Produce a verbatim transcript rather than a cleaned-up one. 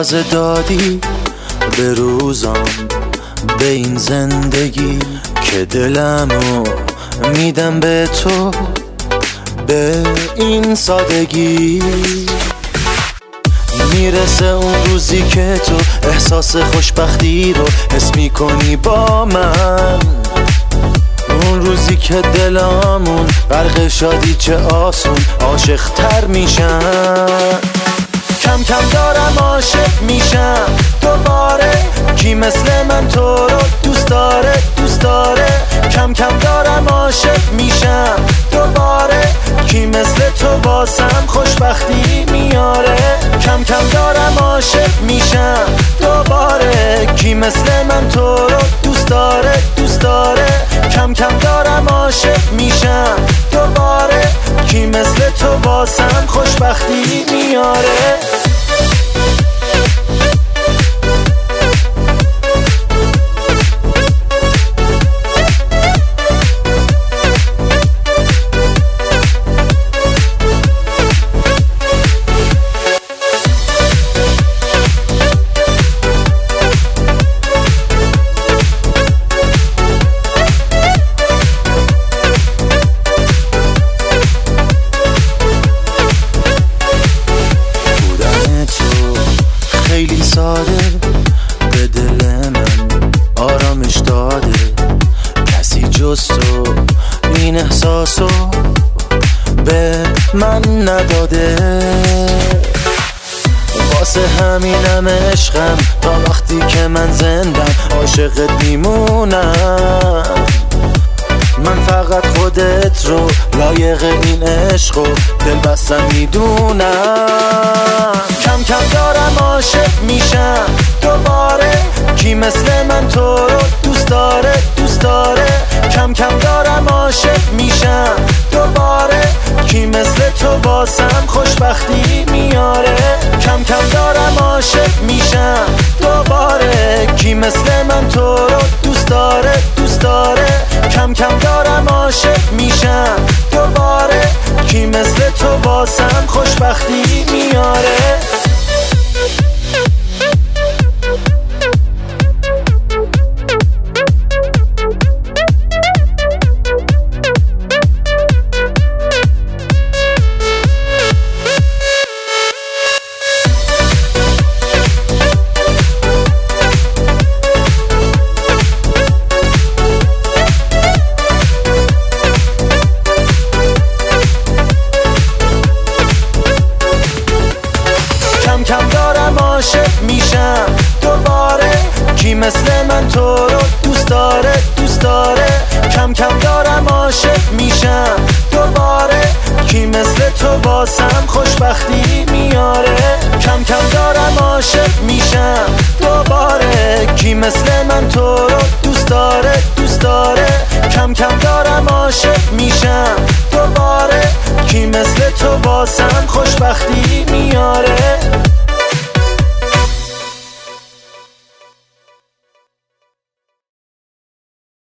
اجازه دادی به روزم، به این زندگی که دلمو میدم به تو، به این سادگی. میرسه اون روزی که تو احساس خوشبختی رو حس میکنی با من، اون روزی که دلامون غرق شادی چه آسون عاشق تر میشن. کم کم دارم عاشق میشم دوباره، کی مثل من تو رو دوست داره دوست داره. کم کم دارم عاشق میشم دوباره، کی مثل تو واسم خوشبختی میاره. کم کم دارم عاشق میشم دوباره، کی مثل من تو رو دوست داره دوست داره. کم کم دارم عاشق میشم دوباره، کی مثل تو واسم خوشبختی میاره. خیلی ساده به دل من آرامش داده، کسی جز تو این احساسو به من نداده. واسه همینم عشقم تا وقتی که من زندم عاشقت میمونم. من فقط خودت رو لایق این عشق و دل بستم میدونم. کم کم دارم عاشق میشم دوباره، کی مثل من تو رو دوست داره دوست داره. کم کم دارم عاشق میشم دوباره، کی مثل تو واسم خوشبختی میاره. کم کم دارم عاشق میشم دوباره، کی مثل من تو رو دوست داره دوست داره. کم کم دارم عاشق میشم دوباره، کی مثل تو واسم خوشبختی میاره. کم کم دارم عاشق میشم دوباره، کی مثل من تو رو دوست داره دوست داره. کم کم دارم عاشق میشم دوباره، کی مثل تو واسم خوشبختی میاره. کم کم دارم عاشق میشم دوباره، کی مثل من تو رو دوست داره دوست داره. کم کم دارم عاشق میشم دوباره، کی مثل تو واسم خوشبختی میاره.